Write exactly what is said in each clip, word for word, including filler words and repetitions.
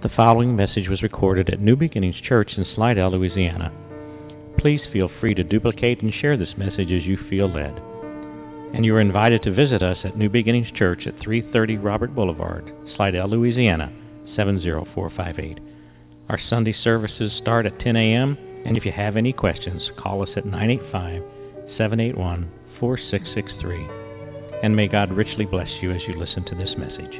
The following message was recorded at New Beginnings Church in Slidell, Louisiana. Please feel free to duplicate and share this message as you feel led. And you are invited to visit us at New Beginnings Church at three thirty Robert Boulevard, Slidell, Louisiana, seven zero four five eight. Our Sunday services start at ten a.m., and if you have any questions, call us at nine eight five, seven eight one, four six six three. And may God richly bless you as you listen to this message.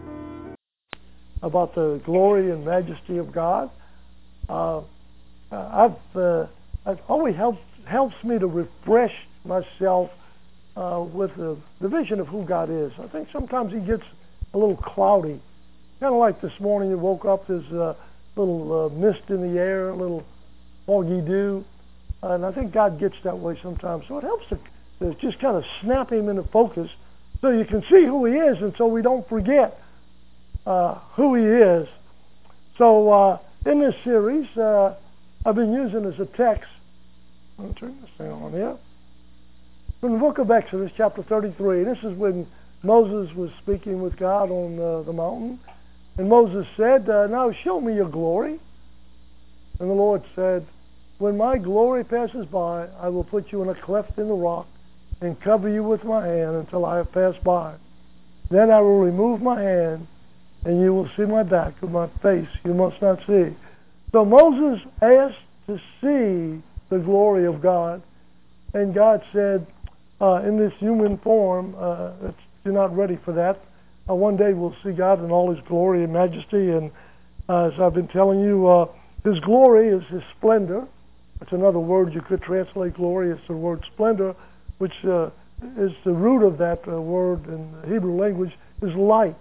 About the glory and majesty of God. Uh, I've uh, it always helps helps me to refresh myself uh, with the, the vision of who God is. I think sometimes He gets a little cloudy, kind of like this morning. You woke up, there's a little uh, mist in the air, a little foggy dew, and I think God gets that way sometimes. So it helps to, to just kind of snap Him into focus, so you can see who He is, and so we don't forget Uh, who He is. So uh, in this series, uh, I've been using as a text, let me turn this thing on here, from the book of Exodus, chapter thirty-three. This is when Moses was speaking with God on uh, the mountain. And Moses said, uh, now show me your glory. And the Lord said, when my glory passes by, I will put you in a cleft in the rock and cover you with my hand until I have passed by. Then I will remove my hand, and you will see my back, but my face you must not see. So Moses asked to see the glory of God, and God said, uh, in this human form, uh, you're not ready for that. Uh, one day we'll see God in all His glory and majesty, and uh, as I've been telling you, uh, His glory is His splendor. That's another word you could translate glory. It's the word splendor, which uh, is the root of that uh, word in the Hebrew language, is light.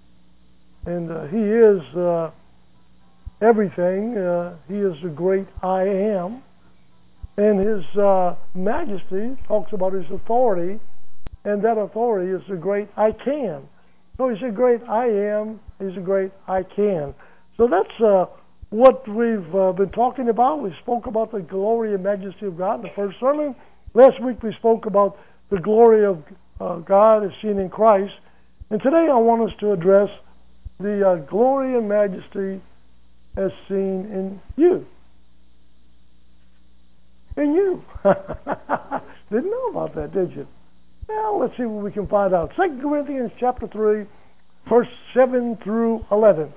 And uh, He is uh, everything. Uh, he is the great I am. And His uh, majesty talks about His authority, and that authority is the great I can. So He's a great I am, He's a great I can. So that's uh, what we've uh, been talking about. We spoke about the glory and majesty of God in the first sermon. Last week we spoke about the glory of uh, God as seen in Christ. And today I want us to address the uh, glory and majesty as seen in you. In you. Didn't know about that, did you? Well, let's see what we can find out. Second Corinthians chapter three, verse seven through eleven.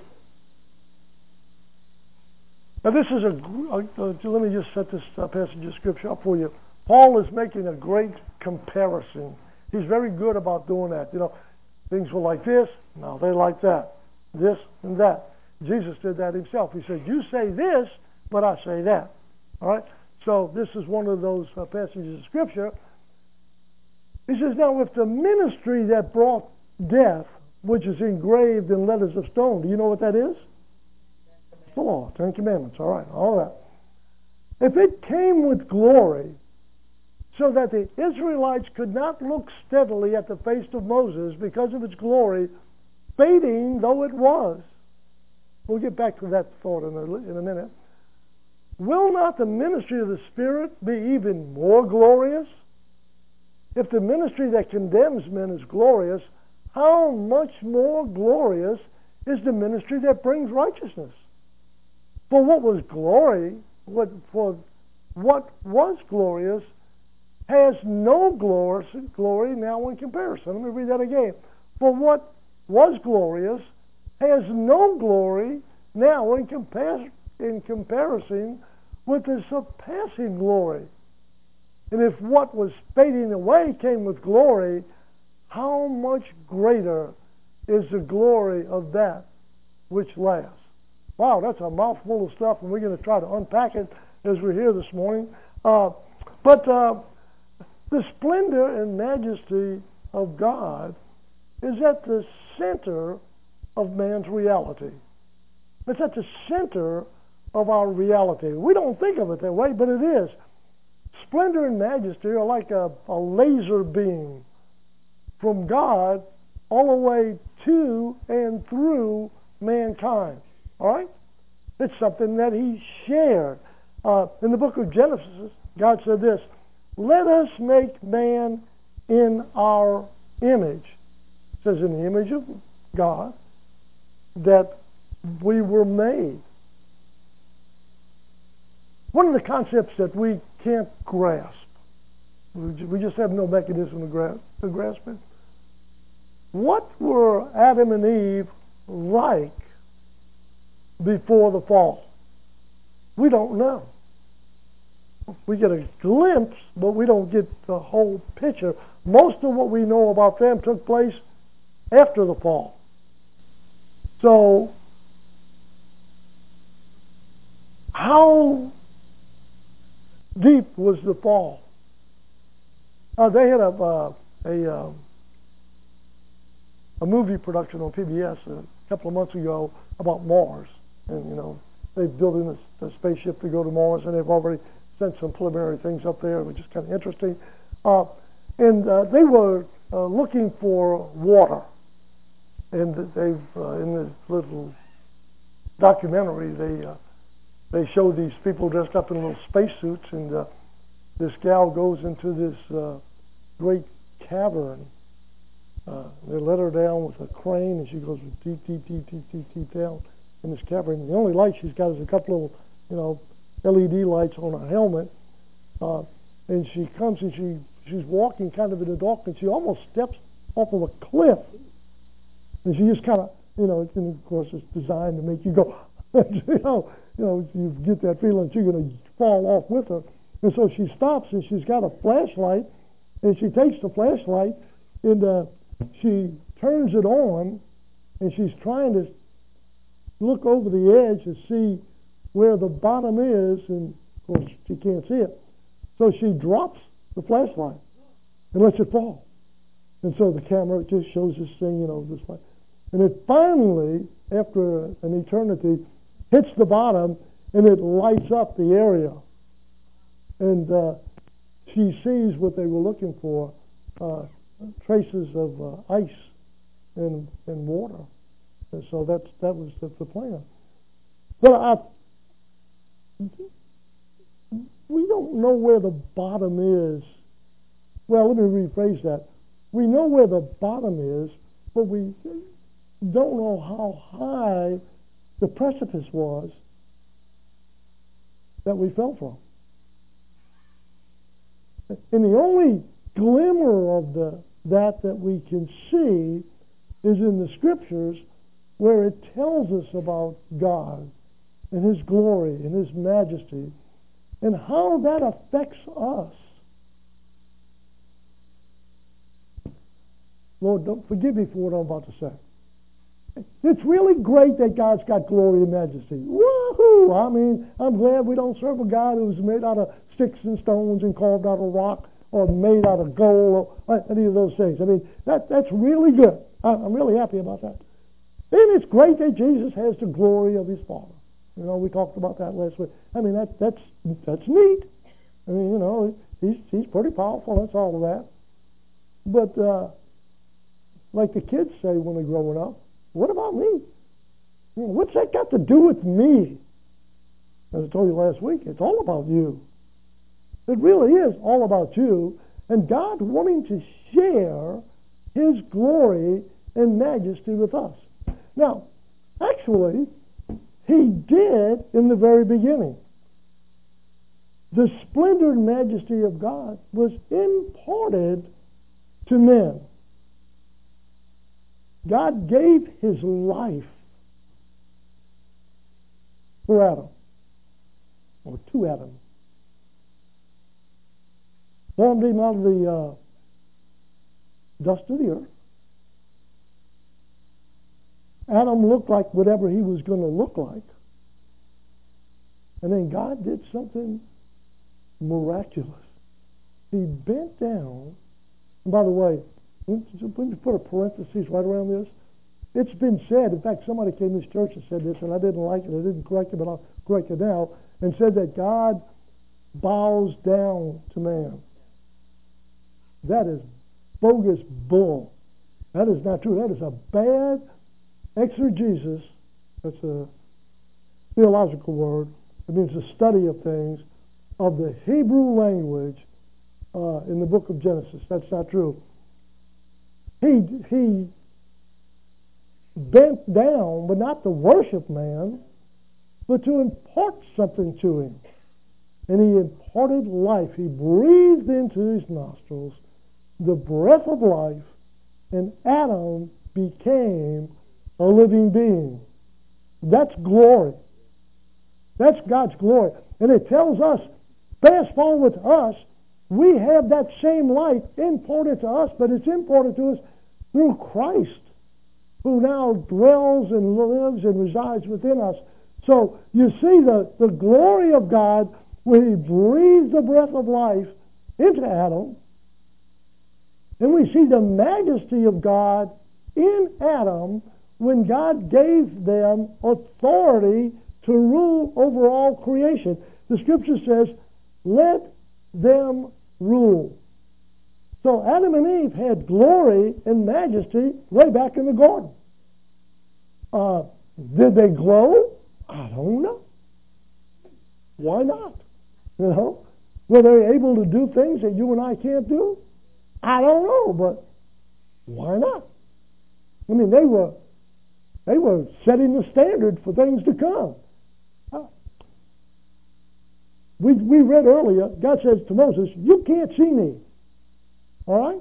Now this is a, uh, let me just set this uh, passage of Scripture up for you. Paul is making a great comparison. He's very good about doing that. You know, things were like this, now they're like that. This and that. Jesus did that Himself. He said, you say this, but I say that. All right? So this is one of those uh, passages of Scripture. He says, now if the ministry that brought death, which is engraved in letters of stone, do you know what that is? It's the law, Ten Commandments. All right, all that. If it came with glory, so that the Israelites could not look steadily at the face of Moses because of its glory, fading though it was. We'll get back to that thought in a, in a minute. Will not the ministry of the Spirit be even more glorious? If the ministry that condemns men is glorious, how much more glorious is the ministry that brings righteousness? For what was glory, what, for what was glorious, has no glory, glory now in comparison. Let me read that again. For what was glorious has no glory now in, compar- in comparison with the surpassing glory. And if what was fading away came with glory, how much greater is the glory of that which lasts? Wow, that's a mouthful of stuff, and we're going to try to unpack it as we're here this morning. Uh, but uh, the splendor and majesty of God is at the center of man's reality. It's at the center of our reality. We don't think of it that way, but it is. Splendor and majesty are like a, a laser beam from God all the way to and through mankind. All right? It's something that He shared. Uh, in the book of Genesis, God said this, let us make man in our image. It says in the image of God, that we were made. One of the concepts that we can't grasp, we just have no mechanism to grasp, to grasp it. What were Adam and Eve like before the fall? We don't know. We get a glimpse, but we don't get the whole picture. Most of what we know about them took place after the fall. So, how deep was the fall? Uh, they had a uh, a, um, a movie production on P B S a couple of months ago about Mars, and you know they're building a, a spaceship to go to Mars, and they've already sent some preliminary things up there, which is kind of interesting. Uh, and uh, they were uh, looking for water, and they've uh, in this little documentary they uh, they show these people dressed up in little spacesuits, and uh, this gal goes into this uh, great cavern. Uh, they let her down with a crane, and she goes deep, deep, deep, deep, deep, deep down in this cavern. And the only light she's got is a couple of, you know, L E D lights on her helmet. Uh, and she comes and she she's walking kind of in the dark, and she almost steps off of a cliff. And she just kind of, you know, and of course it's designed to make you go, you know, you know, you get that feeling that you're going to fall off with her. And so she stops, and she's got a flashlight, and she takes the flashlight, and uh, she turns it on, and she's trying to look over the edge and see where the bottom is, and of course she can't see it. So she drops the flashlight and lets it fall. And so the camera just shows this thing, you know, this way. And it finally, after an eternity, hits the bottom, and it lights up the area. And uh, she sees what they were looking for, uh, traces of uh, ice and, and water. And so that's, that was the, the plan. But I, we don't know where the bottom is. Well, let me rephrase that. We know where the bottom is, but we don't know how high the precipice was that we fell from. And the only glimmer of the that that we can see is in the Scriptures, where it tells us about God and His glory and His majesty and how that affects us. Lord, don't forgive me for what I'm about to say. It's really great that God's got glory and majesty. Woohoo! I mean, I'm glad we don't serve a God who's made out of sticks and stones and carved out of rock or made out of gold or any of those things. I mean, that that's really good. I'm really happy about that. And it's great that Jesus has the glory of His Father. You know, we talked about that last week. I mean, that that's that's neat. I mean, you know, he's he's pretty powerful. That's all of that. But uh, like the kids say when they're growing up, what about me? I mean, what's that got to do with me? As I told you last week, it's all about you. It really is all about you, and God wanting to share His glory and majesty with us. Now, actually, He did in the very beginning. The splendor and majesty of God was imparted to men. God gave His life for Adam, or to Adam. Formed him out of the uh, dust of the earth. Adam looked like whatever he was going to look like. And then God did something miraculous. He bent down. And by the way, when you put a parenthesis right around this, it's been said, in fact, somebody came to this church and said this, and I didn't like it, I didn't correct it, but I'll correct it now, and said that God bows down to man. That is bogus bull. That is not true. That is a bad exegesis. That's a theological word. It means the study of things, of the Hebrew language uh, in the book of Genesis. That's not true. He, he bent down, but not to worship man, but to impart something to him. And he imparted life. He breathed into his nostrils the breath of life, and Adam became a living being. That's glory. That's God's glory. And it tells us, fast forward to us, we have that same life imparted to us, but it's imparted to us through Christ, who now dwells and lives and resides within us. So you see the, the glory of God when he breathed the breath of life into Adam, and we see the majesty of God in Adam when God gave them authority to rule over all creation. The scripture says, let them rule. So Adam and Eve had glory and majesty way back in the garden. Uh, did they glow? I don't know. Why not? You know, were they able to do things that you and I can't do? I don't know, but why not? I mean, they were they were setting the standard for things to come. Uh, we we read earlier, God says to Moses, "You can't see me." All right,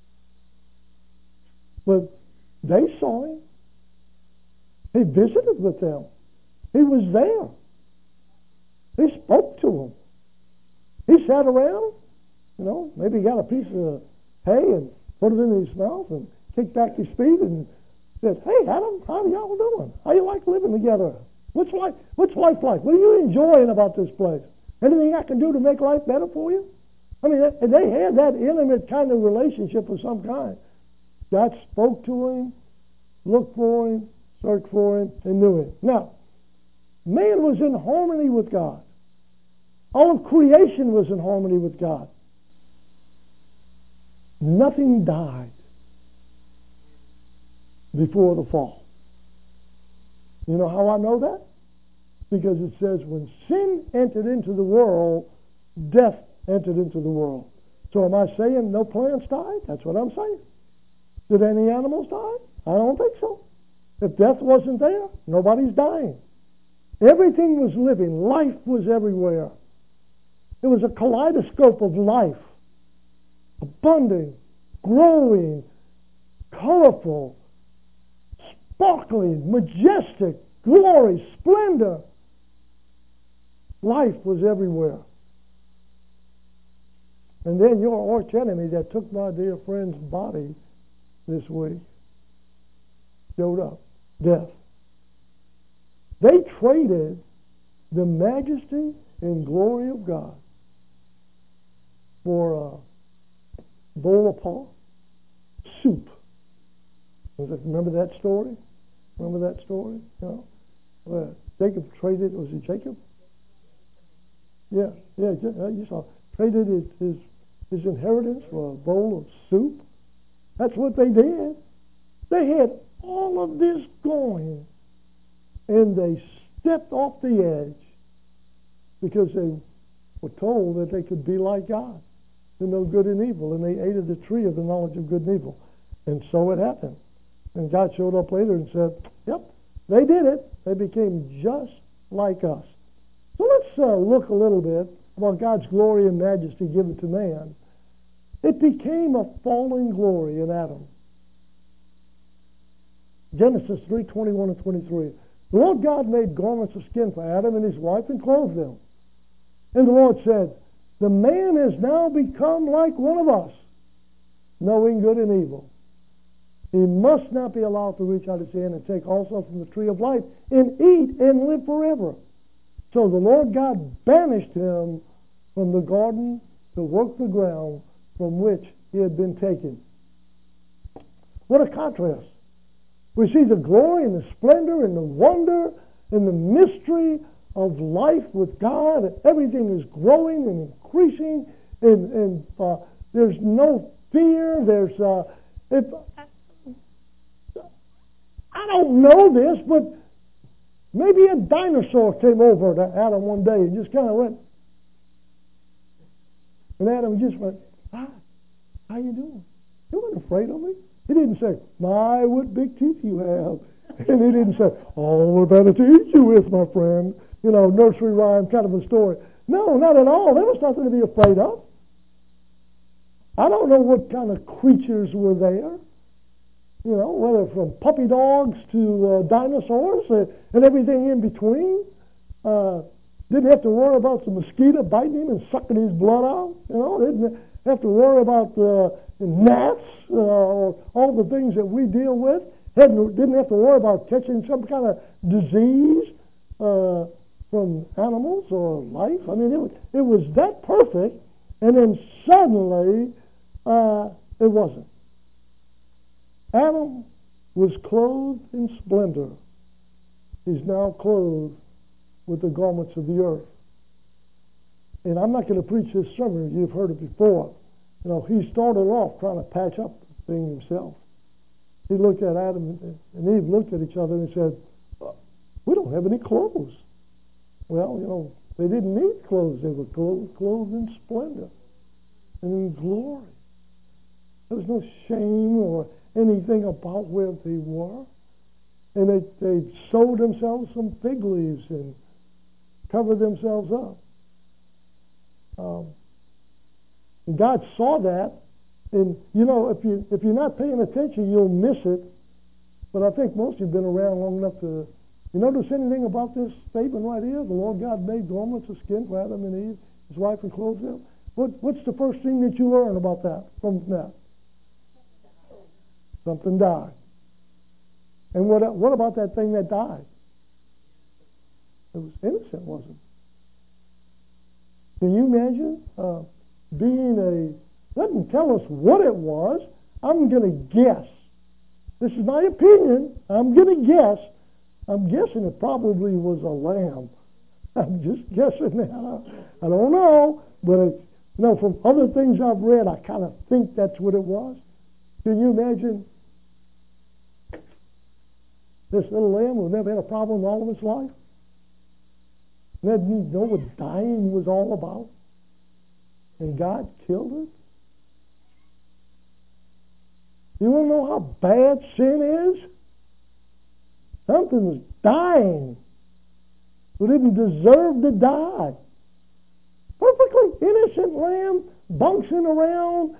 but they saw him. He visited with them. He was there. He spoke to them. He sat around, you know, maybe got a piece of hay and put it in his mouth and kicked back his feet and said, "Hey, Adam, how y'all doing? How you like living together? What's life, what's life like? What are you enjoying about this place? Anything I can do to make life better for you?" I mean, they had that intimate kind of relationship of some kind. God spoke to him, looked for him, searched for him, and knew him. Now, man was in harmony with God. All of creation was in harmony with God. Nothing died before the fall. You know how I know that? Because it says when sin entered into the world, death entered into the world. So am I saying no plants died? That's what I'm saying. Did any animals die? I don't think so. If death wasn't there, nobody's dying. Everything was living. Life was everywhere. It was a kaleidoscope of life. Abundant, growing, colorful, sparkling, majestic, glory, splendor. Life was everywhere. And then your arch enemy that took my dear friend's body this week showed up. Death. They traded the majesty and glory of God for a bowl of pot, soup. Remember that story? Remember that story? You know, where Jacob traded, was it Jacob? Yeah, yeah, you saw. Traded his, his, his inheritance for a bowl of soup. That's what they did. They had all of this going, and they stepped off the edge because they were told that they could be like God, to know good and evil, and they ate of the tree of the knowledge of good and evil. And so it happened. And God showed up later and said, yep, they did it. They became just like us. So let's uh, look a little bit about God's glory and majesty given to man. It became a fallen glory in Adam. Genesis three, twenty-one and twenty-three. The Lord God made garments of skin for Adam and his wife and clothed them. And the Lord said, the man has now become like one of us, knowing good and evil. He must not be allowed to reach out his hand and take also from the tree of life and eat and live forever. So the Lord God banished him from the garden to work the ground from which he had been taken. What a contrast. We see the glory and the splendor and the wonder and the mystery of life with God. Everything is growing and increasing, and, and uh, there's no fear. There's uh, if I don't know this, but maybe a dinosaur came over to Adam one day and just kind of went, and Adam just went, "Hi, how you doing? You weren't afraid of me." He didn't say, "My, what big teeth you have." And he didn't say, oh, we're better to eat you with, my friend. You know, nursery rhyme kind of a story. No, not at all. There was nothing to be afraid of. I don't know what kind of creatures were there. You know, whether from puppy dogs to uh, dinosaurs uh, and everything in between. Uh, didn't have to worry about the mosquito biting him and sucking his blood out. You know, didn't have to worry about uh, gnats uh, or all the things that we deal with. Hadn't, didn't have to worry about catching some kind of disease uh, from animals or life. I mean, it was, it was that perfect, and then suddenly uh, it wasn't. Adam was clothed in splendor. He's now clothed with the garments of the earth. And I'm not going to preach this sermon. You've heard it before. You know, he started off trying to patch up the thing himself. He looked at Adam and Eve, looked at each other and said, we don't have any clothes. Well, you know, they didn't need clothes. They were clothed, clothed in splendor and in glory. There was no shame or anything about where they were. And they, they sewed themselves some fig leaves and covered themselves up. Um, and God saw that. And, you know, if, you, if you're not paying attention, you'll miss it. But I think most of you have been around long enough to... You notice anything about this statement right here? The Lord God made garments of skin for Adam and Eve, his wife, and clothed them. What, what's the first thing that you learn about that from that? Something died. And what, what about that thing that died? It was innocent, wasn't it? Can you imagine uh, being a... Doesn't tell us what it was. I'm going to guess. This is my opinion. I'm going to guess. I'm guessing it probably was a lamb. I'm just guessing that. I don't know. But, it, you know, from other things I've read, I kind of think that's what it was. Can you imagine this little lamb who never had a problem in all of his life? Didn't know what dying was all about? And God killed it? You want to know how bad sin is? Something's dying who didn't deserve to die. Perfectly innocent lamb bouncing around.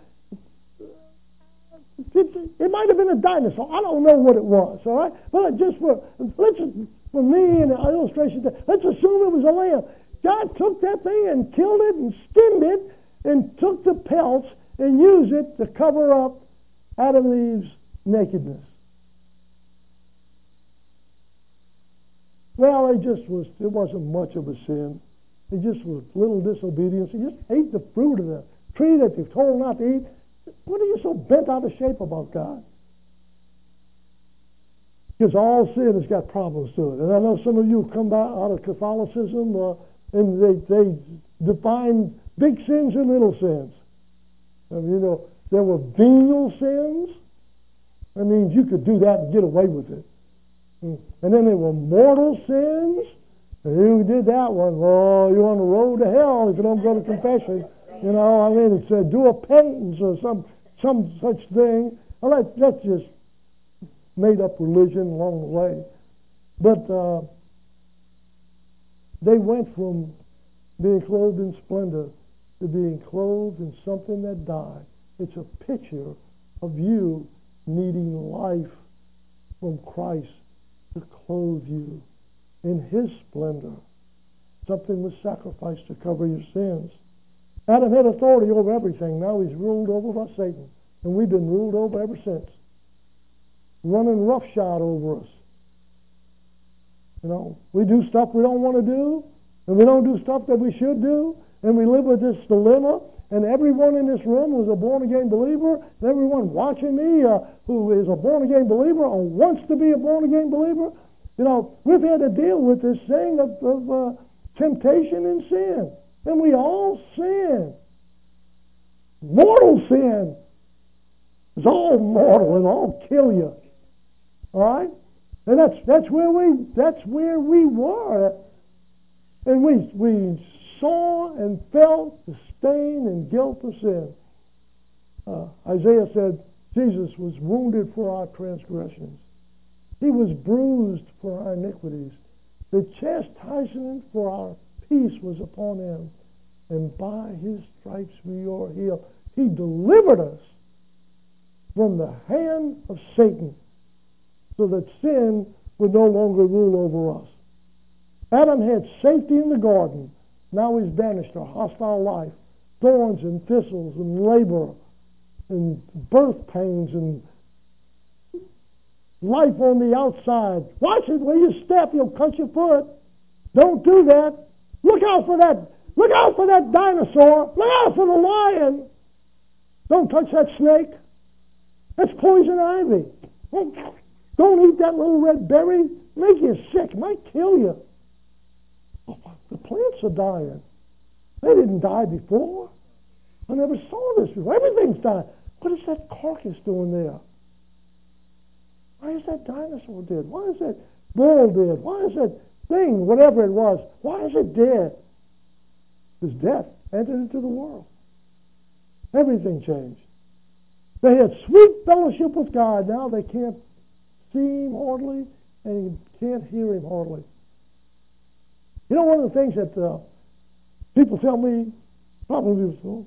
It, it might have been a dinosaur. I don't know what it was, all right? But just for, let's, for me and the illustration, let's assume it was a lamb. God took that thing and killed it and skinned it and took the pelts and used it to cover up Adam and Eve's nakedness. Well, it just was, it wasn't much of a sin. It just was little disobedience. He just ate the fruit of the tree that they told not to eat. What are you so bent out of shape about, God? Because all sin has got problems to it. And I know some of you come out of Catholicism uh, and they, they define big sins and little sins. And, you know, there were venial sins. That means you could do that and get away with it. And then there were mortal sins. And you did that one, well, you're on the road to hell if you don't go to confession. You know, I mean, it's a do a penance or some some such thing. Well, that, that's just made up religion along the way. But uh, they went from being clothed in splendor to being clothed in something that died. It's a picture of you needing life from Christ to clothe you in His splendor. Something was sacrificed to cover your sins. Adam had authority over everything. Now he's ruled over by Satan. And we've been ruled over ever since. Running roughshod over us. You know, we do stuff we don't want to do, and we don't do stuff that we should do, and we live with this dilemma. And everyone in this room who's a born-again believer, and everyone watching me uh, who is a born-again believer or wants to be a born-again believer, you know, we've had to deal with this thing of, of uh, temptation and sin. And we all sin. Mortal sin. It's all mortal. It'll all kill you. All right? And that's that's where we that's where we were. And we we saw and felt the stain and guilt of sin. Uh, Isaiah said Jesus was wounded for our transgressions. He was bruised for our iniquities. The chastisement for our peace was upon him, and by his stripes we are healed. He delivered us from the hand of Satan so that sin would no longer rule over us. Adam had safety in the garden. Now he's banished a hostile life, thorns and thistles and labor and birth pains and life on the outside. Watch it where you step, you'll cut your foot. Don't do that. Look out for that. Look out for that dinosaur. Look out for the lion. Don't touch that snake. That's poison ivy. Don't eat that little red berry. Make you sick. Might kill you. Oh, the plants are dying. They didn't die before. I never saw this before. Everything's dying. What is that carcass doing there? Why is that dinosaur dead? Why is that bull dead? Why is that thing, whatever it was, why is it dead? Because death entered into the world. Everything changed. They had sweet fellowship with God. Now they can't see him hardly, and you can't hear him hardly. You know, one of the things that uh, people tell me, probably so,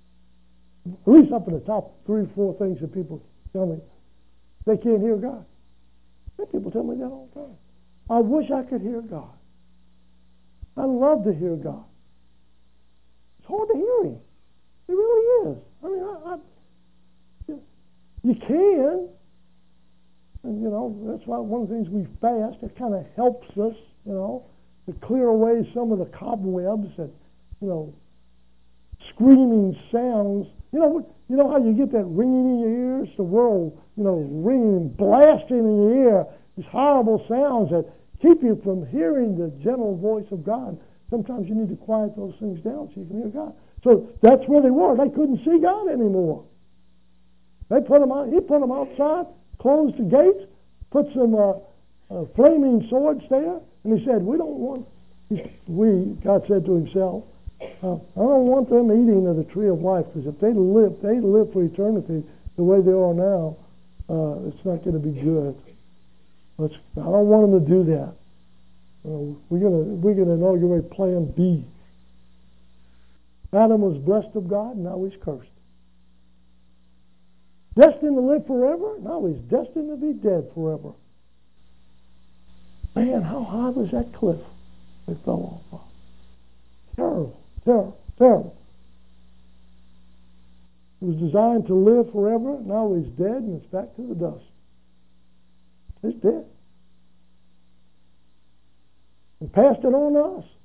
at least up in the top three, four things that people tell me, they can't hear God. And people tell me that all the time. I wish I could hear God. I love to hear God. It's hard to hear him. It really is. I mean, I, I, you can. And, you know, that's why one of the things we fast, it kind of helps us, you know, to clear away some of the cobwebs and, you know, screaming sounds. You know, you know how you get that ringing in your ears? The world, you know, ringing, blasting in your ear. These horrible sounds that keep you from hearing the gentle voice of God. Sometimes you need to quiet those things down so you can hear God. So that's where they were. They couldn't see God anymore. They put them out. He put them outside, closed the gates, put some uh, uh, flaming swords there, and he said, "We don't want." He, we God said to himself, uh, "I don't want them eating of the tree of life, because if they live, they live for eternity the way they are now. Uh, it's not going to be good. Let's, I don't want them to do that. Uh, we're going we're going to inaugurate Plan B." Adam was blessed of God, and now he's cursed. Destined to live forever, now he's destined to be dead forever. Man, how high was that cliff they fell off of? Terrible, terrible, terrible. He was designed to live forever, now he's dead, and it's back to the dust. He's dead. And passed it on to us.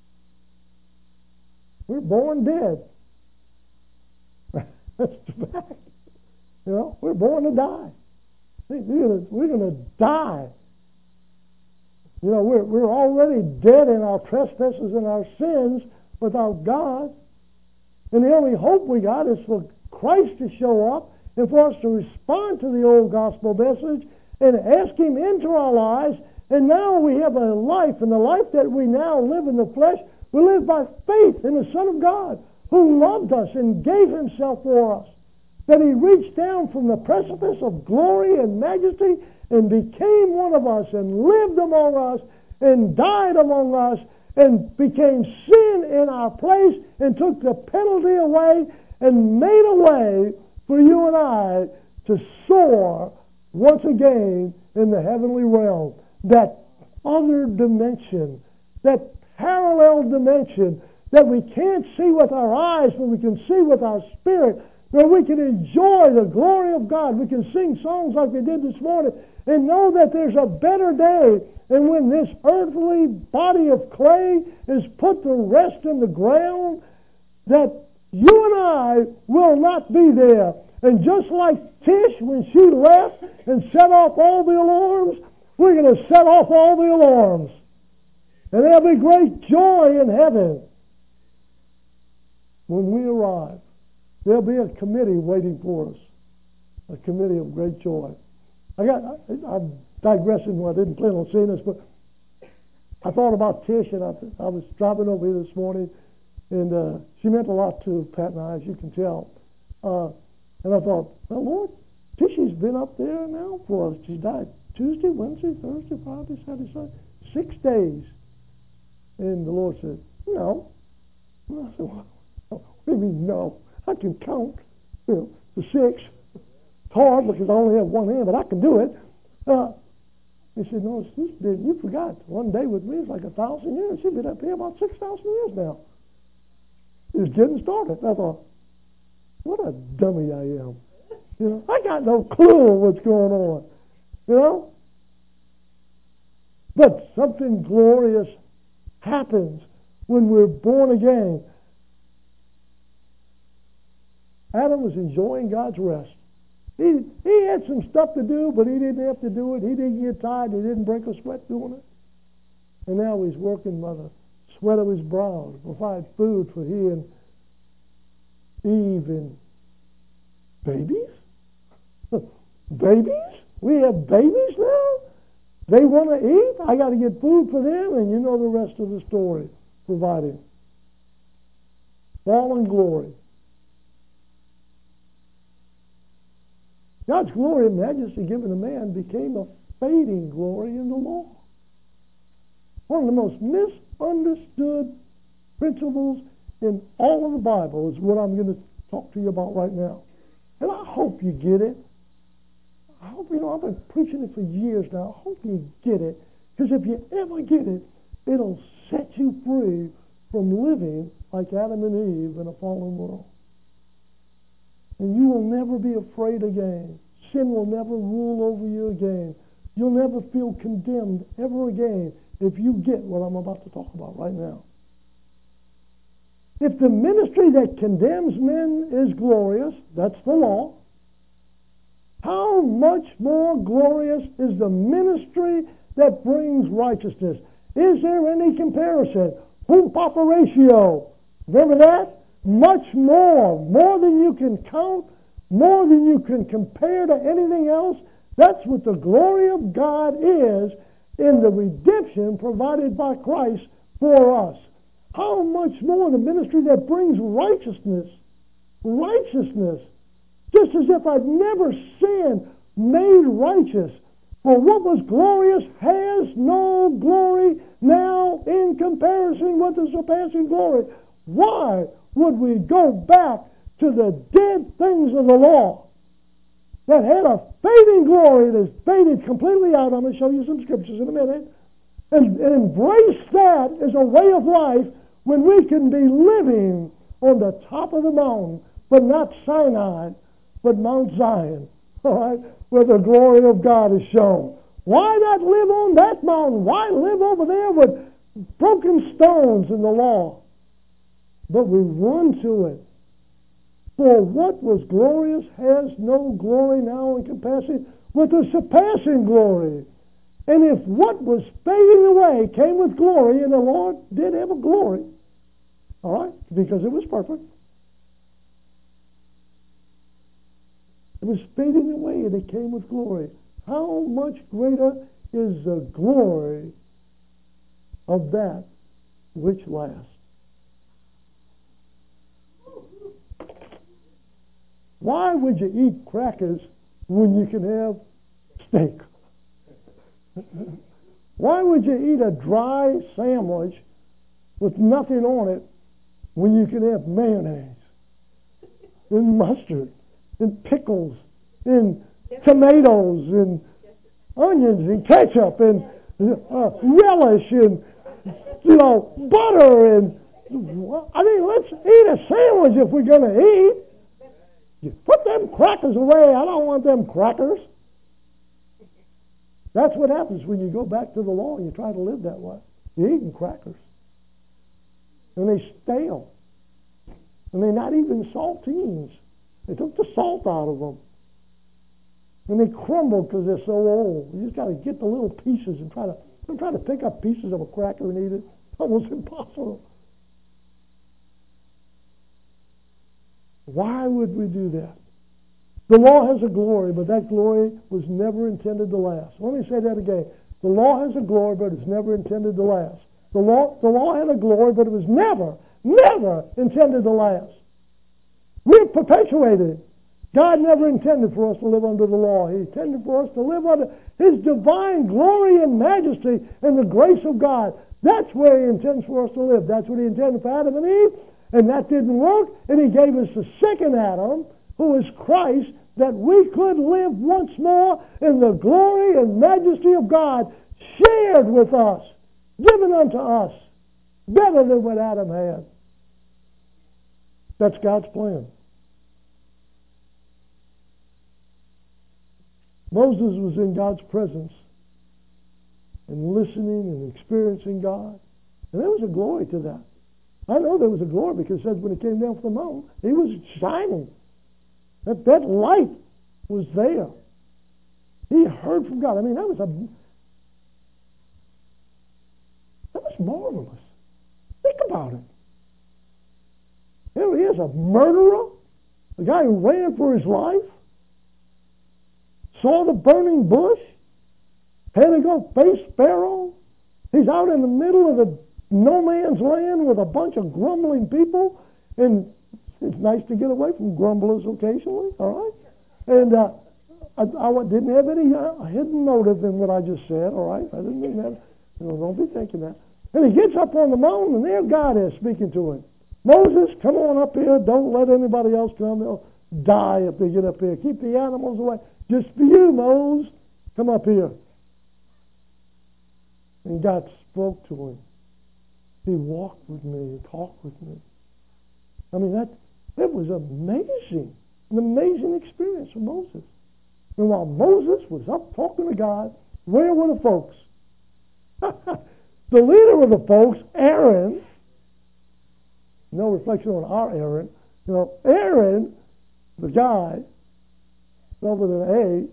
We're born dead. That's the fact. You know, we're born to die. We're gonna, we're going to die. You know, we're, we're already dead in our trespasses and our sins without God. And the only hope we got is for Christ to show up and for us to respond to the old gospel message and ask him into our lives. And now we have a life, and the life that we now live in the flesh, we live by faith in the Son of God, who loved us and gave himself for us. That he reached down from the precipice of glory and majesty and became one of us and lived among us and died among us and became sin in our place and took the penalty away and made a way for you and I to soar once again in the heavenly realm. That other dimension, that parallel dimension that we can't see with our eyes, but we can see with our spirit, where we can enjoy the glory of God. We can sing songs like we did this morning and know that there's a better day. And when this earthly body of clay is put to rest in the ground, that you and I will not be there. And just like Tish, when she left and set off all the alarms, we're going to set off all the alarms. And there'll be great joy in heaven when we arrive. There'll be a committee waiting for us, a committee of great joy. I got, I, I'm digressing. I didn't plan on saying this, but I thought about Tish, and I, I was driving over here this morning, and uh, she meant a lot to Pat and I, as you can tell. Uh, and I thought, well, Lord, Tishy's been up there now for us. She died Tuesday, Wednesday, Thursday, Friday, Saturday, Sunday, six days. And the Lord said, no. And I said, well, what do you mean no? I can count, you know, to six. It's hard because I only have one hand, but I can do it. Uh, he said, no, it's this day. You forgot. One day with me is like a thousand years. You've been up here about six thousand years now. It's getting started. I thought, what a dummy I am. You know, I got no clue what's going on. You know? But something glorious happens when we're born again. Adam was enjoying God's rest. He, he had some stuff to do, but he didn't have to do it. He didn't get tired. He didn't break a sweat doing it. And now he's working by the sweat of his brow to provide food for he and Eve and babies? Babies? We have babies now? They want to eat? I got to get food for them, and you know the rest of the story. Providing. Fallen glory. God's glory and majesty given to man became a fading glory in the law. One of the most misunderstood principles in all of the Bible is what I'm going to talk to you about right now. And I hope you get it. I hope, you know, I've been preaching it for years now. I hope you get it. Because if you ever get it, it'll set you free from living like Adam and Eve in a fallen world. And you will never be afraid again. Sin will never rule over you again. You'll never feel condemned ever again if you get what I'm about to talk about right now. If the ministry that condemns men is glorious, that's the law, how much more glorious is the ministry that brings righteousness? Is there any comparison? Whom papa ratio? Remember that? Much more. More than you can count. More than you can compare to anything else. That's what the glory of God is in the redemption provided by Christ for us. How much more the ministry that brings righteousness. Righteousness. Just as if I'd never sinned, made righteous. For what was glorious has no glory now in comparison with the surpassing glory. Why would we go back to the dead things of the law that had a fading glory that is faded completely out? I'm going to show you some scriptures in a minute. And, and embrace that as a way of life when we can be living on the top of the mountain, but not Sinai, but Mount Zion, all right, where the glory of God is shown. Why not live on that mountain? Why live over there with broken stones in the law? But we run to it. For what was glorious has no glory now in comparison with the surpassing glory. And if what was fading away came with glory, and the Lord did have a glory, all right, because it was perfect. It was fading away and it came with glory. How much greater is the glory of that which lasts? Why would you eat crackers when you can have steak? Why would you eat a dry sandwich with nothing on it when you can have mayonnaise and mustard and pickles and tomatoes and onions and ketchup and uh, relish and, you know, butter and, I mean, let's eat a sandwich if we're going to eat. You put them crackers away. I don't want them crackers. That's what happens when you go back to the law and you try to live that way. You're eating crackers. And they're stale. And they're not even saltines. They took the salt out of them. And they crumble because they're so old. You just got to get the little pieces and try to, don't try to pick up pieces of a cracker and eat it. It's almost impossible. Why would we do that? The law has a glory, but that glory was never intended to last. Let me say that again. The law has a glory, but it's never intended to last. The law, the law had a glory, but it was never, never intended to last. We're perpetuated. God never intended for us to live under the law. He intended for us to live under His divine glory and majesty and the grace of God. That's where He intends for us to live. That's what He intended for Adam and Eve, and that didn't work, and He gave us the second Adam, who is Christ, that we could live once more in the glory and majesty of God, shared with us, given unto us, better than what Adam had. That's God's plan. Moses was in God's presence and listening and experiencing God. And there was a glory to that. I know there was a glory because it says when he came down from the mountain, he was shining. That, that light was there. He heard from God. I mean, that was a that was marvelous. Think about it. Here he is, a murderer, a guy who ran for his life, saw the burning bush, had to go face Pharaoh. He's out in the middle of the no man's land with a bunch of grumbling people, and it's nice to get away from grumblers occasionally, all right? And uh, I, I didn't have any uh, hidden motive in what I just said, all right? I didn't mean that. You know, don't be thinking that. And he gets up on the mountain, and there God is speaking to him. Moses, come on up here. Don't let anybody else come. They'll die if they get up here. Keep the animals away. Just for you, Moses. Come up here. And God spoke to him. He walked with me, talked with me. I mean, that it was amazing. An amazing experience for Moses. And while Moses was up talking to God, where were the folks? The leader of the folks, Aaron, no reflection on our Aaron, you know, Aaron, the guy, spelled with an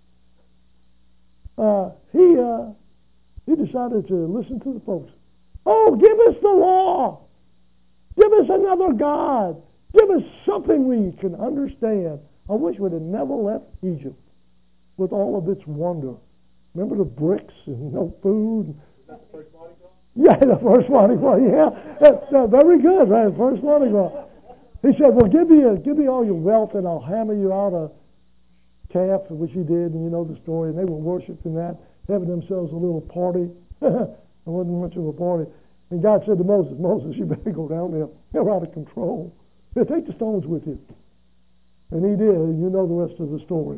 A, uh, he, uh, he decided to listen to the folks. Oh, give us the law. Give us another God. Give us something we can understand. I wish we'd have never left Egypt with all of its wonder. Remember the bricks and no food? That's the first Mardi Gras? Yeah, the first Mardi Gras, yeah. That's, uh, very good, right? The first Mardi Gras. He said, well, give me, a, give me all your wealth and I'll hammer you out a calf, which he did, and you know the story. And they were worshiping that, having themselves a little party. It wasn't much of a party. And God said to Moses, Moses, you better go down there. They're out of control. Yeah, take the stones with you. And he did, and you know the rest of the story.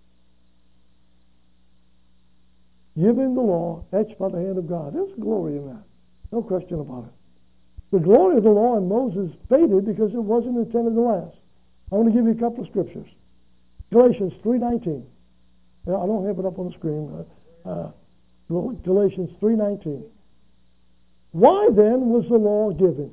Giving the law, etched by the hand of God. There's glory in that. No question about it. The glory of the law in Moses faded because it wasn't intended to last. I want to give you a couple of scriptures. Galatians three nineteen. I don't have it up on the screen. Uh, Galatians three nineteen. Why then was the law given?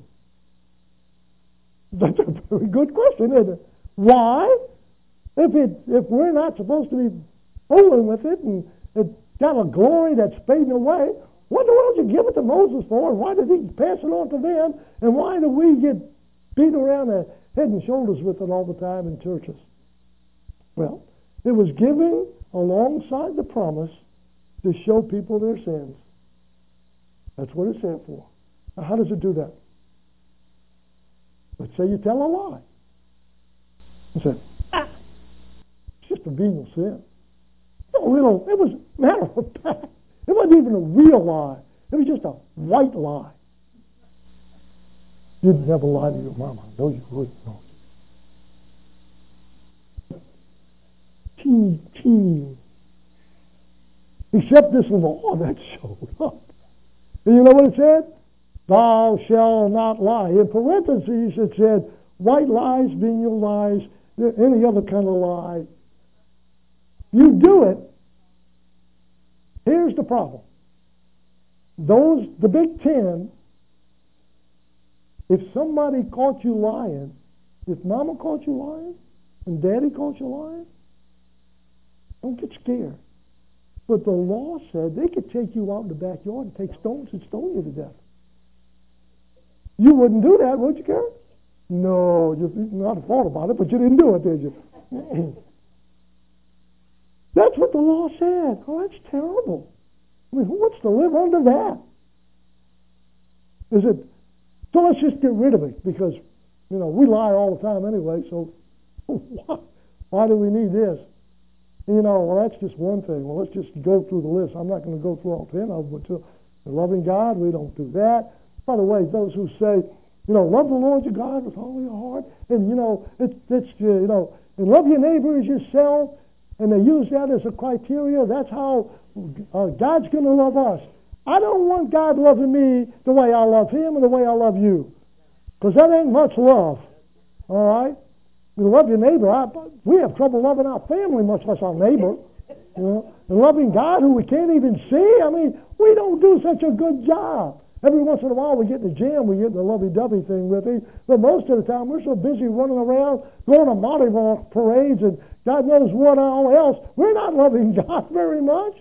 That's a very good question, isn't it? Why? If it if we're not supposed to be fooling with it and it got a glory that's fading away, what in the world did you give it to Moses for? And why did he pass it on to them? And why do we get beat around the head and shoulders with it all the time in churches? Well, it was given alongside the promise to show people their sins. That's what it's there for. Now, how does it do that? Let's say you tell a lie. You say, ah, it's just a venial sin. No, little, it was matter of fact. It wasn't even a real lie. It was just a white lie. You'd never lie to your mama. No, you wouldn't. No. Teeny, teeny. Except this law that showed up. And you know what it said? Thou shalt not lie. In parentheses it said, white lies, venial lies, any other kind of lie. You do it. Here's the problem. Those, the Big Ten, if somebody caught you lying, if mama caught you lying, and daddy caught you lying, don't get scared. But the law said they could take you out in the backyard and take stones and stone you to death. You wouldn't do that, would you, Karen? No, you not have thought about it, but you didn't do it, did you? That's what the law said. Oh, that's terrible. I mean, who wants to live under that? Is it? So let's just get rid of it because, you know, we lie all the time anyway, so why, Why do we need this? And you know, well, that's just one thing. Well, let's just go through the list. I'm not going to go through all ten of them. But to loving God, we don't do that. By the way, those who say, you know, love the Lord your God with all your heart, and you know, it's it's uh, you know, and love your neighbor as yourself, and they use that as a criteria. That's how uh, God's going to love us. I don't want God loving me the way I love Him and the way I love you, because that ain't much love. All right, you love your neighbor. I, we have trouble loving our family, much less our neighbor. You know, and loving God, who we can't even see. I mean, we don't do such a good job. Every once in a while we get in the gym, we get in the lovey-dovey thing with Him. But most of the time we're so busy running around, going to Mardi Gras parades and God knows what all else. We're not loving God very much.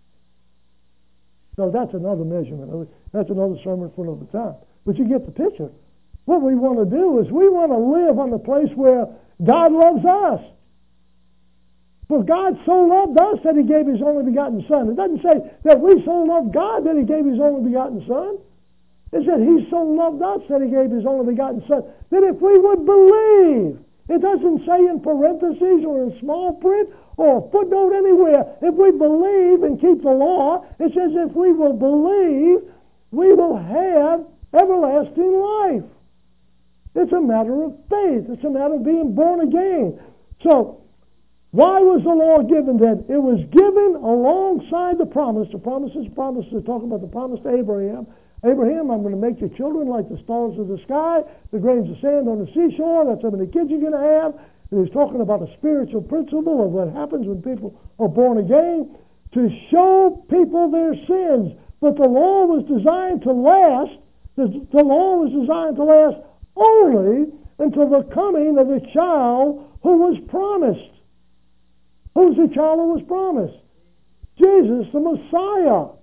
So that's another measurement. That's another sermon for another time. But you get the picture. What we want to do is we want to live on the place where God loves us. For God so loved us that He gave His only begotten Son. It doesn't say that we so loved God that He gave His only begotten Son. It said He so loved us that He gave His only begotten Son. That if we would believe, it doesn't say in parentheses or in small print or a footnote anywhere, if we believe and keep the law, it says if we will believe, we will have everlasting life. It's a matter of faith. It's a matter of being born again. So, why was the law given then? It was given alongside the promise. The promises, promises, talking about the promise to Abraham. Abraham, I'm going to make your children like the stars of the sky, the grains of sand on the seashore. That's how many kids you're going to have. And he's talking about a spiritual principle of what happens when people are born again, to show people their sins. But the law was designed to last. The, the law was designed to last only until the coming of the child who was promised. Who's the child who was promised? Jesus, the Messiah.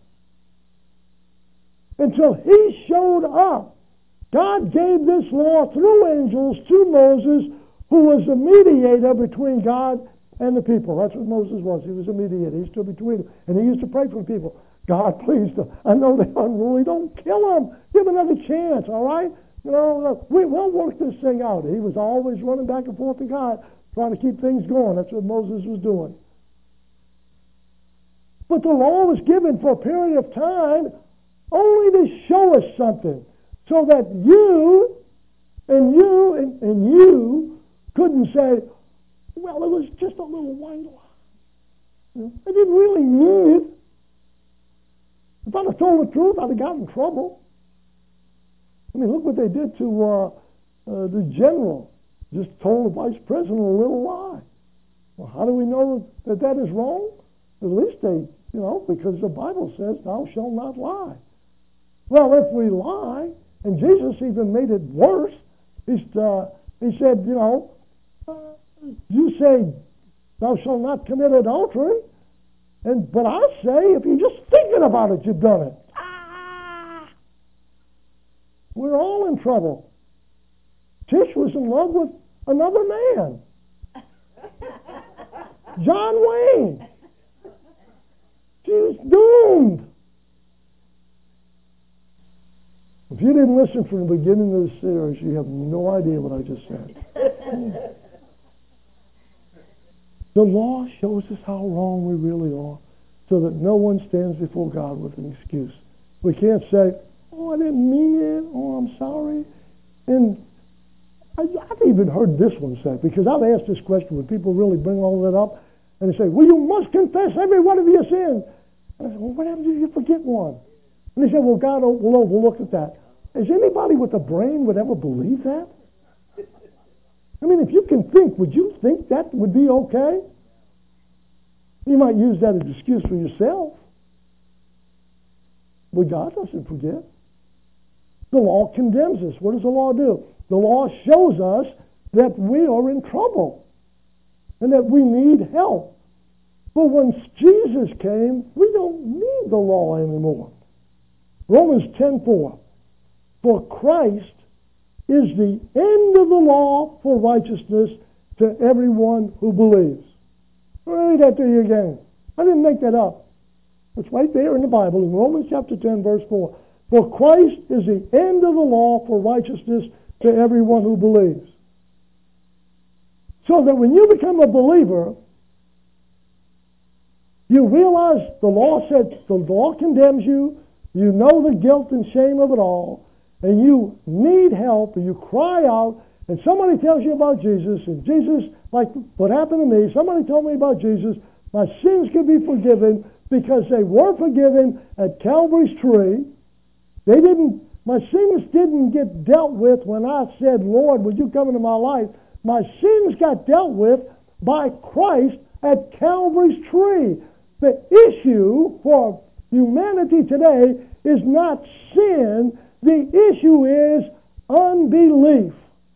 Until He showed up, God gave this law through angels to Moses, who was the mediator between God and the people. That's what Moses was. He was a mediator. He stood between them. And he used to pray for the people. God, please, I know they're unruly. Don't kill them. Give them another chance, all right? You know, we, we'll work this thing out. He was always running back and forth to God, trying to keep things going. That's what Moses was doing. But the law was given for a period of time only to show us something, so that you and you and, and you couldn't say, well, it was just a little white lie. You know, I didn't really mean it. If I'd have told the truth, I'd have gotten in trouble. I mean, look what they did to uh, uh, the general. Just told the vice president a little lie. Well, how do we know that that is wrong? At least they, you know, because the Bible says, thou shalt not lie. Well, if we lie, and Jesus even made it worse, he's, uh, he said, you know, uh, you say, thou shalt not commit adultery, and but I say, if you're just thinking about it, you've done it. Ah! We're all in trouble. Tish was in love with another man. John Wayne. She's doomed. If you didn't listen from the beginning of the series, you have no idea what I just said. The law shows us how wrong we really are, so that no one stands before God with an excuse. We can't say, oh, I didn't mean it, oh, I'm sorry. And I, I've even heard this one said, because I've asked this question when people really bring all that up, and they say, well, you must confess every one of your sins. And I said, well, what happens if you forget one? And they said, well, God will overlook at that. Is anybody with a brain would ever believe that? I mean, if you can think, would you think that would be okay? You might use that as an excuse for yourself. But God doesn't forget. The law condemns us. What does the law do? The law shows us that we are in trouble and that we need help. But when Jesus came, we don't need the law anymore. Romans ten four. For Christ is the end of the law for righteousness to everyone who believes. Read that to you again. I didn't make that up. It's right there in the Bible in Romans chapter ten, verse four. For Christ is the end of the law for righteousness to everyone who believes. So that when you become a believer, you realize the law said the law condemns you, you know the guilt and shame of it all, and you need help, and you cry out, and somebody tells you about Jesus, and Jesus, like what happened to me, somebody told me about Jesus, my sins could be forgiven because they were forgiven at Calvary's tree. They didn't, my sins didn't get dealt with when I said, Lord, would you come into my life? My sins got dealt with by Christ at Calvary's tree. The issue for humanity today is not sin. The issue is unbelief.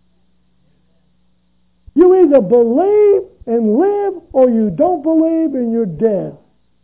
You either believe and live, or you don't believe and you're dead.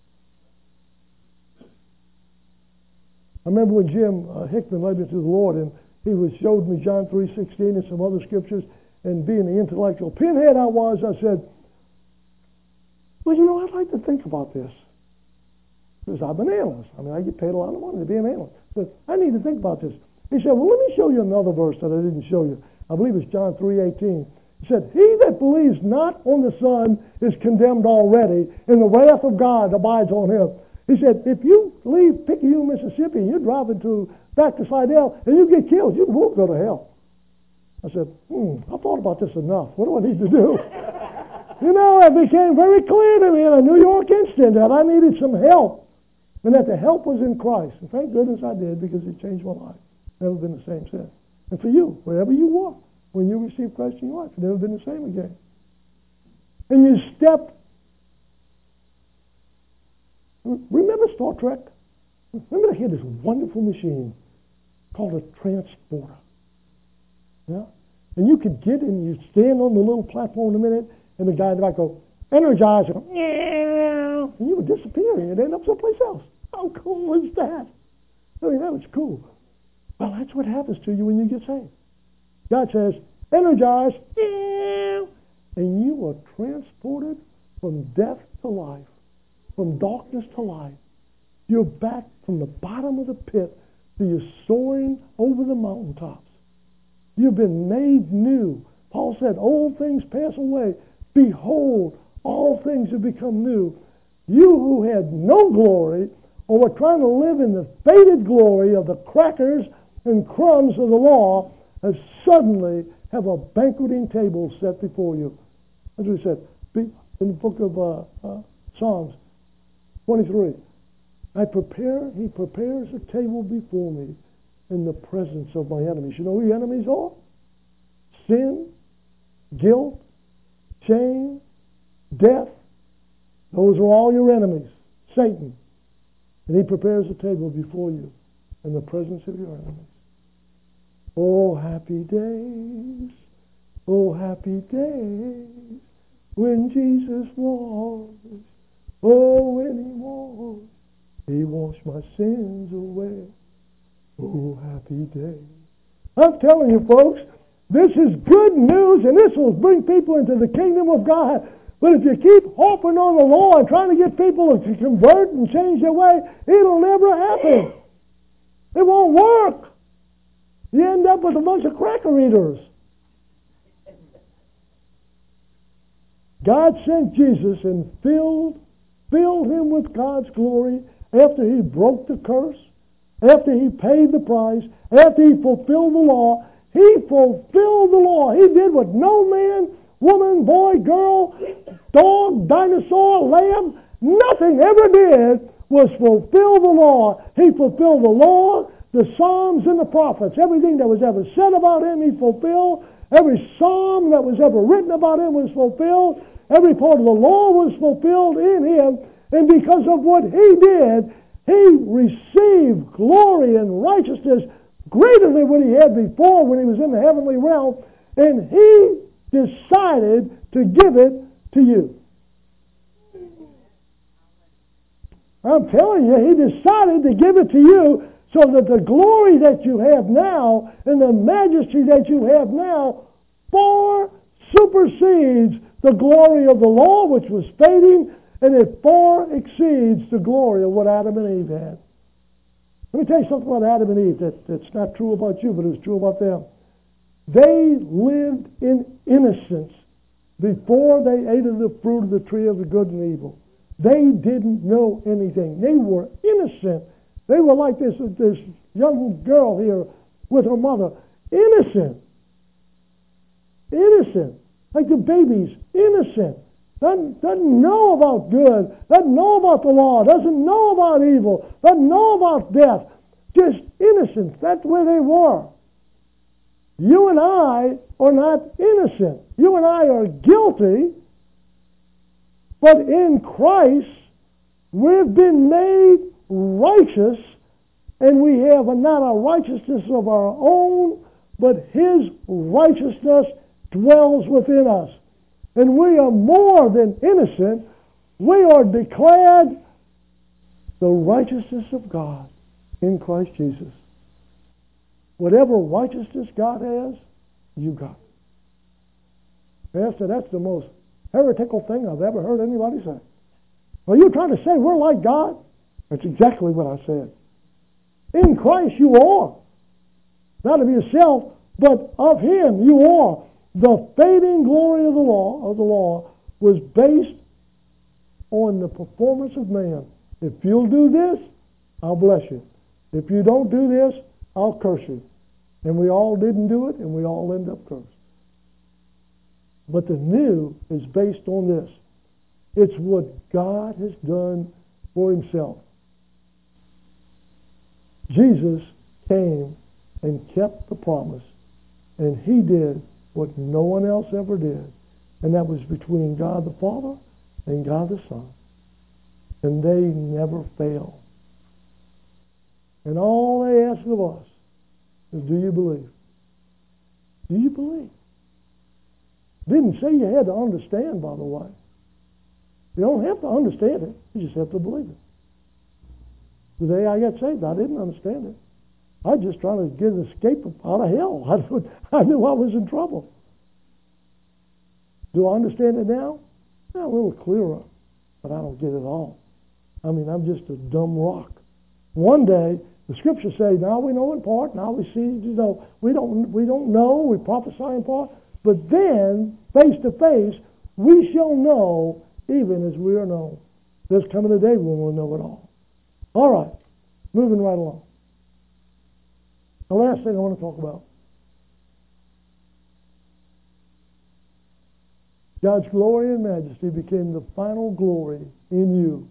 I remember when Jim uh, Hickman led me to the Lord, and he was showed me John three sixteen and some other scriptures, and being the intellectual pinhead I was, I said, well, you know, I'd like to think about this. Because I'm an analyst. I mean, I get paid a lot of money to be an analyst. But I need to think about this. He said, well, let me show you another verse that I didn't show you. I believe it's John three eighteen. He said, he that believes not on the Son is condemned already, and the wrath of God abides on him. He said, if you leave Picayune, Mississippi, and you're driving to, back to Slidell, and you get killed, you won't go to hell. I said, hmm, I thought about this enough. What do I need to do? You know, it became very clear to me in a New York instant that I needed some help, and that the help was in Christ. And thank goodness I did, because it changed my life. Never been the same since. And for you, wherever you are, when you receive Christ in your life, it's never been the same again. And you step. Remember Star Trek? Remember they had this wonderful machine called a transporter. Yeah? And you could get in, you stand on the little platform in a minute, and the guy in the back go, energize, and, go, and you would disappear, and you'd end up someplace else. How cool is that? I mean, that was cool. Well, that's what happens to you when you get saved. God says, energize, and you are transported from death to life, from darkness to light. You're back from the bottom of the pit to you're soaring over the mountaintops. You've been made new. Paul said, old things pass away. Behold, all things have become new. You who had no glory, or were trying to live in the faded glory of the crackers and crumbs of the law, have suddenly have a banqueting table set before you. As we said in the book of uh, uh, Psalms twenty-three, I prepare, he prepares a table before me in the presence of my enemies. You know who your enemies are? Sin, guilt, shame, death. Those are all your enemies. Satan. And he prepares a table before you in the presence of your enemies. Oh, happy days, oh, happy days, when Jesus was, oh, when he was, he washed my sins away. Oh, happy days. I'm telling you, folks, this is good news, and this will bring people into the kingdom of God. But if you keep harping on the law and trying to get people to convert and change their way, it'll never happen. It won't work. You end up with a bunch of cracker eaters. God sent Jesus and filled, filled him with God's glory after he broke the curse, after he paid the price, after he fulfilled the law. He fulfilled the law. He did what no man, woman, boy, girl, dog, dinosaur, lamb, nothing ever did was fulfill the law. He fulfilled the law, the Psalms and the prophets. Everything that was ever said about him, he fulfilled. Every psalm that was ever written about him was fulfilled. Every part of the law was fulfilled in him. And because of what he did, he received glory and righteousness greater than what he had before when he was in the heavenly realm. And he decided to give it to you. I'm telling you, he decided to give it to you so that the glory that you have now and the majesty that you have now far supersedes the glory of the law, which was fading, and it far exceeds the glory of what Adam and Eve had. Let me tell you something about Adam and Eve that, that's not true about you, but it's true about them. They lived in innocence before they ate of the fruit of the tree of the good and evil. They didn't know anything. They were innocent. They were like this, this young girl here with her mother. Innocent. Innocent. Like the babies. Innocent. Doesn't, doesn't know about good. Doesn't know about the law. Doesn't know about evil. Doesn't know about death. Just innocence. That's where they were. You and I are not innocent. You and I are guilty. But in Christ, we've been made righteous, and we have not a righteousness of our own, but His righteousness dwells within us. And we are more than innocent. We are declared the righteousness of God in Christ Jesus. Whatever righteousness God has, you got. Pastor, that's the most heretical thing I've ever heard anybody say. Are you trying to say we're like God? That's exactly what I said. In Christ you are. Not of yourself, but of Him you are. The fading glory of the law of the law was based on the performance of man. If you'll do this, I'll bless you. If you don't do this, I'll curse you. And we all didn't do it, and we all end up cursed. But the new is based on this. It's what God has done for Himself. Jesus came and kept the promise, and He did what no one else ever did, and that was between God the Father and God the Son. And they never fail. And all they ask of us is, do you believe? Do you believe? Didn't say you had to understand, by the way. You don't have to understand it. You just have to believe it. The day I got saved, I didn't understand it. I was just trying to get an escape out of hell. I knew, I knew I was in trouble. Do I understand it now? Yeah, a little clearer, but I don't get it all. I mean, I'm just a dumb rock. One day, the Scriptures say, now we know in part, now we see, you know, we don't, we don't know, we prophesy in part, but then, face to face, we shall know even as we are known. There's coming a day when we'll know it all. All right, moving right along. The last thing I want to talk about. God's glory and majesty became the final glory in you.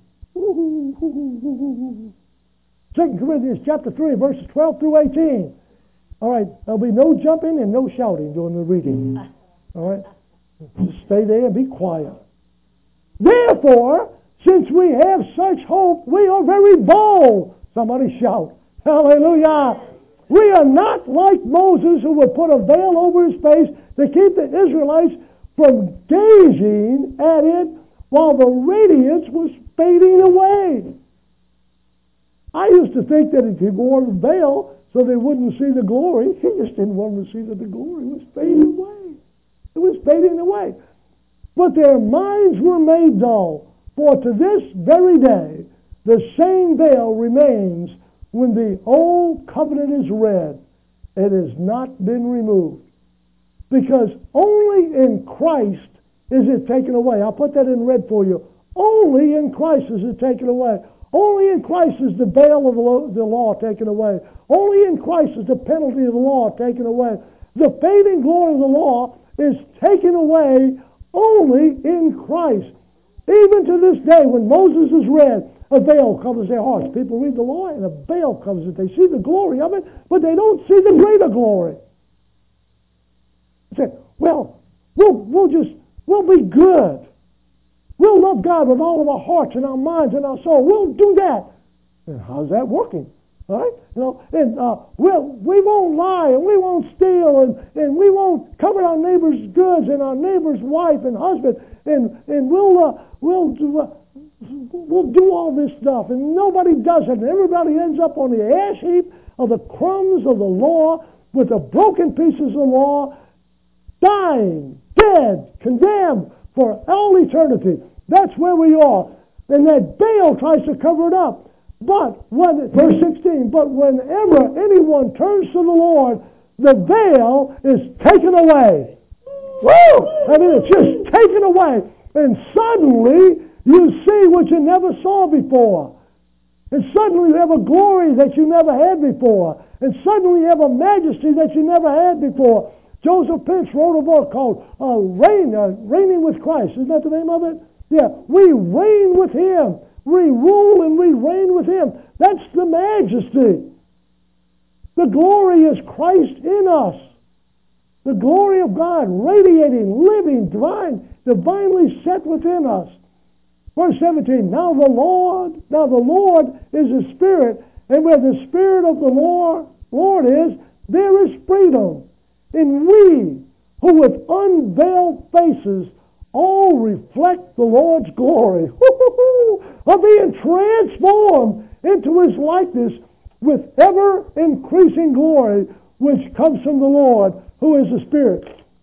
Second Corinthians chapter three, verses twelve through eighteen. All right, there'll be no jumping and no shouting during the reading. All right? Just stay there and be quiet. Therefore, since we have such hope, we are very bold. Somebody shout. Hallelujah. We are not like Moses, who would put a veil over his face to keep the Israelites from gazing at it while the radiance was fading away. I used to think that if he wore the veil so they wouldn't see the glory, he just didn't want them to see that the glory was fading away. It was fading away. But their minds were made dull, for to this very day the same veil remains when the old covenant is read. It has not been removed. Because only in Christ is it taken away. I'll put that in red for you. Only in Christ is it taken away. Only in Christ is the veil of the law taken away. Only in Christ is the penalty of the law taken away. The fading glory of the law is taken away only in Christ. Even to this day, when Moses is read, a veil covers their hearts. People read the law and a veil covers it. They see the glory of it, but they don't see the greater glory. They say, well, we'll, we'll just, we'll be good. We'll love God with all of our hearts and our minds and our soul. We'll do that. And how's that working? All right? You know, and uh, we'll, we won't lie and we won't steal and, and we won't covet our neighbor's goods and our neighbor's wife and husband and, and we'll, uh, we'll, do, uh, we'll do all this stuff. And nobody does it. And everybody ends up on the ash heap of the crumbs of the law with the broken pieces of the law, dying, dead, condemned for all eternity. That's where we are. And that veil tries to cover it up. But when, verse sixteen, but whenever anyone turns to the Lord, the veil is taken away. Woo! I mean, it's just taken away. And suddenly, you see what you never saw before. And suddenly you have a glory that you never had before. And suddenly you have a majesty that you never had before. Joseph Pix wrote a book called uh, Reign, uh, Reigning with Christ. Isn't that the name of it? Yeah. We reign with Him. We rule and we reign with Him. That's the majesty. The glory is Christ in us. The glory of God radiating, living, divine, divinely set within us. Verse seventeen, now the Lord, now the Lord is a Spirit, and where the Spirit of the Lord, Lord is, there is freedom. And we, who with unveiled faces all reflect the Lord's glory, are being transformed into His likeness with ever-increasing glory, which comes from the Lord, who is the Spirit.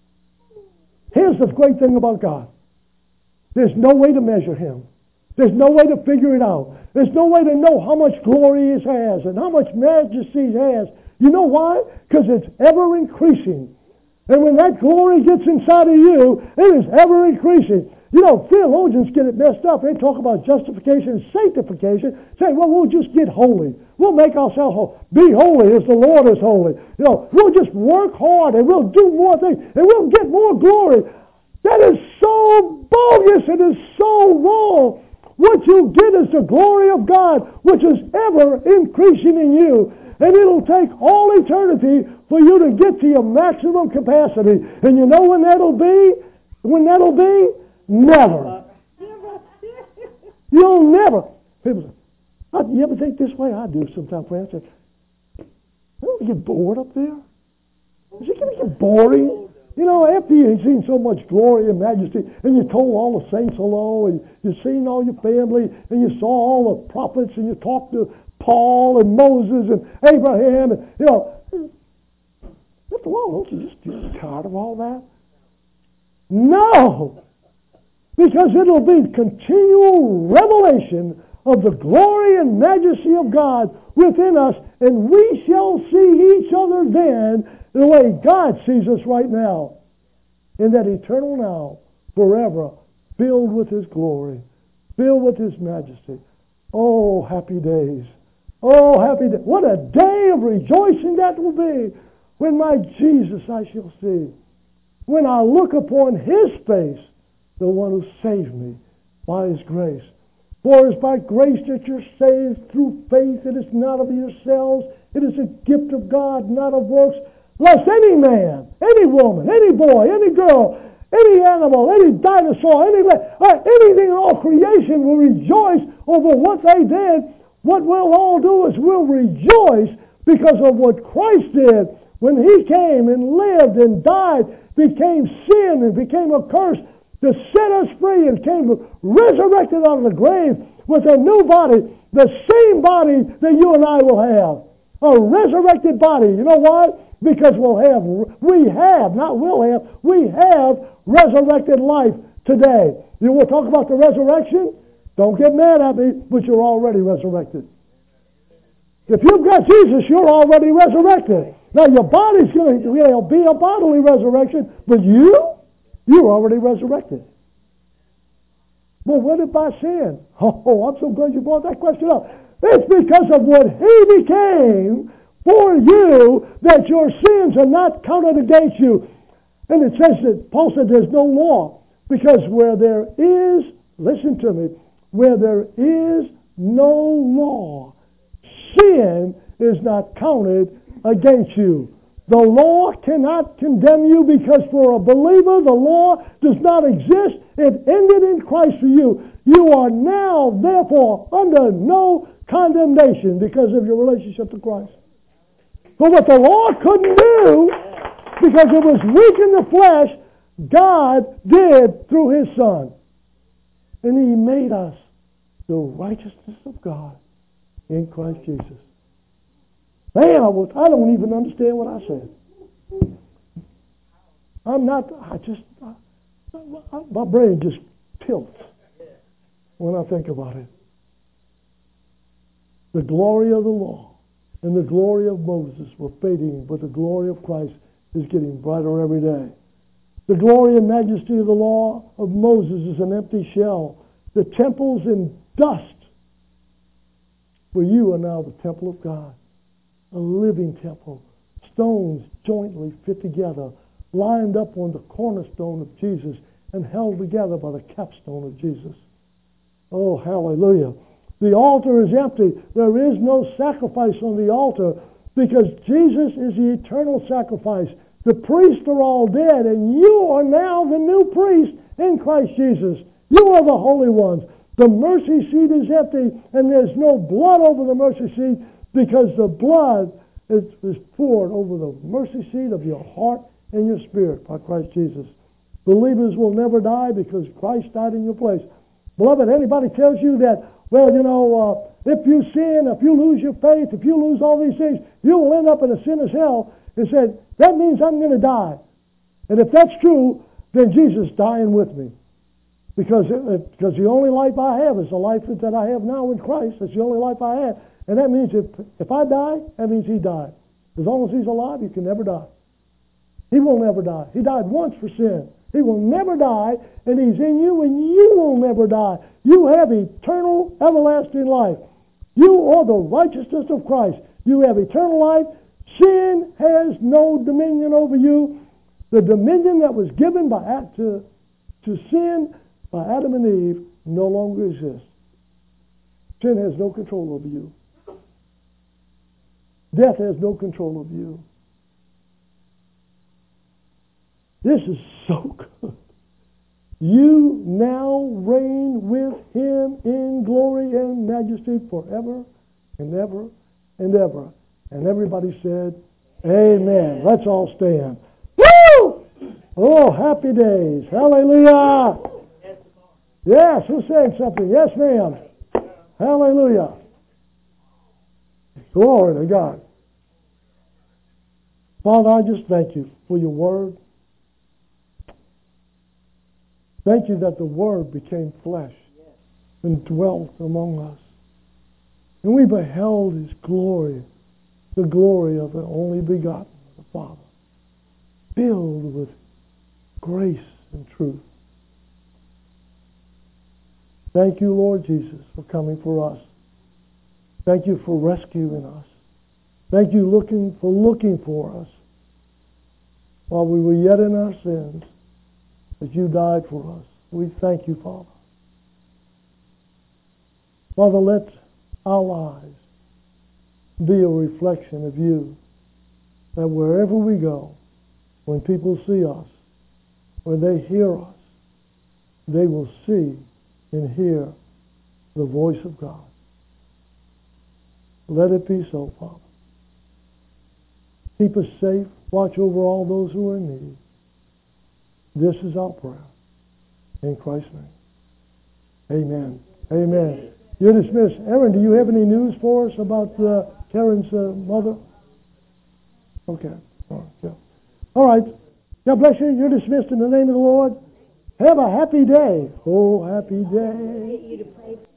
Here's the great thing about God. There's no way to measure Him. There's no way to figure it out. There's no way to know how much glory He has and how much majesty He has. You know why? Because it's ever increasing. And when that glory gets inside of you, it is ever increasing. You know, theologians get it messed up. They talk about justification and sanctification, saying, well, we'll just get holy. We'll make ourselves holy. Be holy as the Lord is holy. You know, we'll just work hard and we'll do more things and we'll get more glory. That is so bogus. It is so wrong. What you get is the glory of God, which is ever increasing in you. And it'll take all eternity for you to get to your maximum capacity. And you know when that'll be? When that'll be? Never. You'll never. People say, you ever think this way? I do sometimes, friends. I don't you get bored up there? Is it going to get boring? You know, after you've seen so much glory and majesty, and you told all the saints hello, and you've seen all your family, and you saw all the prophets, and you talked to Paul and Moses and Abraham, and, you know, after a while, don't you just get tired of all that? No! Because it'll be continual revelation of the glory and majesty of God within us, and we shall see each other then the way God sees us right now, in that eternal now, forever, filled with His glory, filled with His majesty. Oh, happy days. Oh, happy day. What a day of rejoicing that will be when my Jesus I shall see. When I look upon His face, the one who saved me by His grace. For it is by grace that you're saved through faith. It is not of yourselves. It is a gift of God, not of works, lest any man, any woman, any boy, any girl, any animal, any dinosaur, any uh, anything in all creation will rejoice over what they did. What we'll all do is we'll rejoice because of what Christ did when He came and lived and died, became sin and became a curse to set us free, and came resurrected out of the grave with a new body, the same body that you and I will have. A resurrected body. You know why? Because we'll have, we have, not will have, we have resurrected life today. You will talk about the resurrection? Don't get mad at me, but you're already resurrected. If you've got Jesus, you're already resurrected. Now your body's going to, it'll be a bodily resurrection, but you, you're already resurrected. Well, what if I sin? Oh, I'm so glad you brought that question up. It's because of what He became for you that your sins are not counted against you. And it says that, Paul said there's no law. Because where there is, listen to me, where there is no law, sin is not counted against you. The law cannot condemn you because for a believer the law does not exist. It ended in Christ for you. You are now, therefore, under no condemnation because of your relationship to Christ. But what the law couldn't do, because it was weak in the flesh, God did through His Son. And He made us the righteousness of God in Christ Jesus. Man, I, was, I don't even understand what I said. I'm not, I just, I, I, my brain just tilts when I think about it. The glory of the law and the glory of Moses were fading, but the glory of Christ is getting brighter every day. The glory and majesty of the law of Moses is an empty shell. The temple's in dust. For you are now the temple of God, a living temple. Stones jointly fit together, lined up on the cornerstone of Jesus and held together by the capstone of Jesus. Oh, hallelujah. The altar is empty. There is no sacrifice on the altar because Jesus is the eternal sacrifice. The priests are all dead, and you are now the new priest in Christ Jesus. You are the holy ones. The mercy seat is empty, and there's no blood over the mercy seat because the blood is, is poured over the mercy seat of your heart and your spirit by Christ Jesus. Believers will never die because Christ died in your place. Beloved, anybody tells you that, well, you know, uh, if you sin, if you lose your faith, if you lose all these things, you will end up in a sinner's hell, and said, that means I'm going to die. And if that's true, then Jesus is dying with me. Because, it, because the only life I have is the life that I have now in Christ. That's the only life I have. And that means if, if I die, that means he died. As long as he's alive, he can never die. He will never die. He died once for sin. He will never die, and he's in you, and you will never die. You have eternal, everlasting life. You are the righteousness of Christ. You have eternal life. Sin has no dominion over you. The dominion that was given by to, to sin by Adam and Eve no longer exists. Sin has no control over you. Death has no control over you. This is so good. You now reign with him in glory and majesty forever and ever and ever. And everybody said, amen. Let's all stand. Woo! Oh, happy days. Hallelujah. Yes, who's saying something? Yes, ma'am. Hallelujah. Glory to God. Father, I just thank you for your word. Thank you that the Word became flesh and dwelt among us. And we beheld his glory, the glory of the only begotten of the Father, filled with grace and truth. Thank you, Lord Jesus, for coming for us. Thank you for rescuing us. Thank you looking for looking for us while we were yet in our sins, that you died for us. We thank you, Father. Father, let our lives be a reflection of you, that wherever we go, when people see us, when they hear us, they will see and hear the voice of God. Let it be so, Father. Keep us safe. Watch over all those who are in need. This is our prayer. In Christ's name. Amen. Amen. You're dismissed. Aaron, do you have any news for us about uh, Karen's uh, mother? Okay. All right. Yeah. All right. God bless you. You're dismissed in the name of the Lord. Have a happy day. Oh, happy day.